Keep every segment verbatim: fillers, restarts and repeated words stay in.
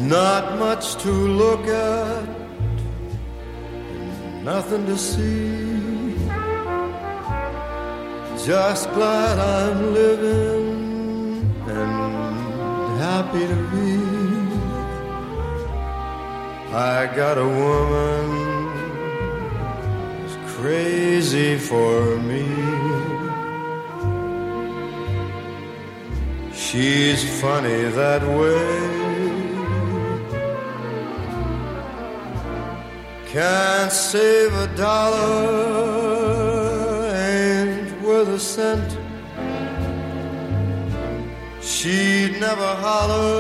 Not much to look at, nothing to see. Just glad I'm living and happy to be. I got a woman who's crazy for me. She's funny that way. Can't save a dollar, ain't worth a cent. She'd never holler,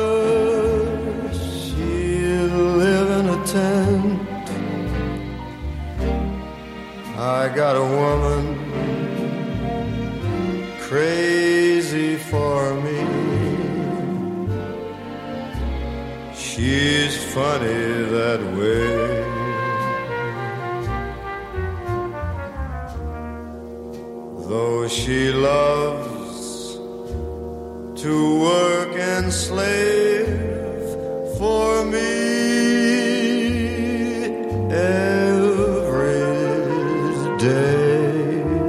she'd live in a tent. I got a woman crazy for me. She's funny that way. Though she loves to work and slave for me every day,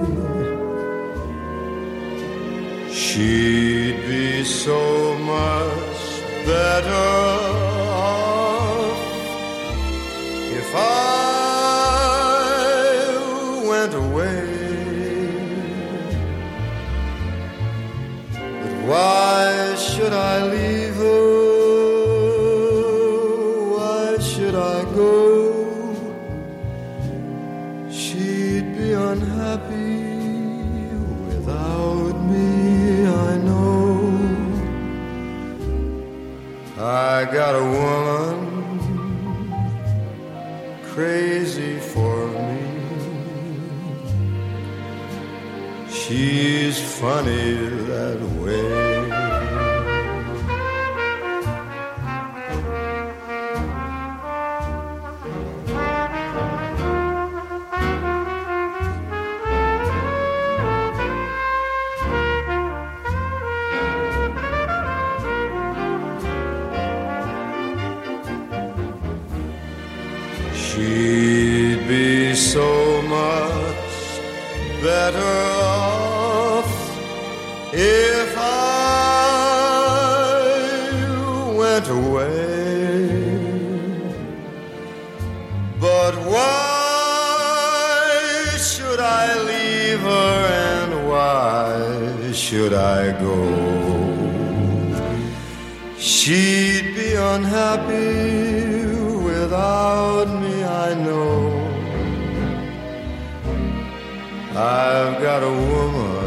she'd be so much better off if I went away. Why should I leave her? Why should I go? She'd be unhappy without me, I know. I got a woman crazy for me. She's funny that way. She'd be so much better off if I went away. But why should I leave her, and why should I go? She'd be unhappy without me, I know. I've got a woman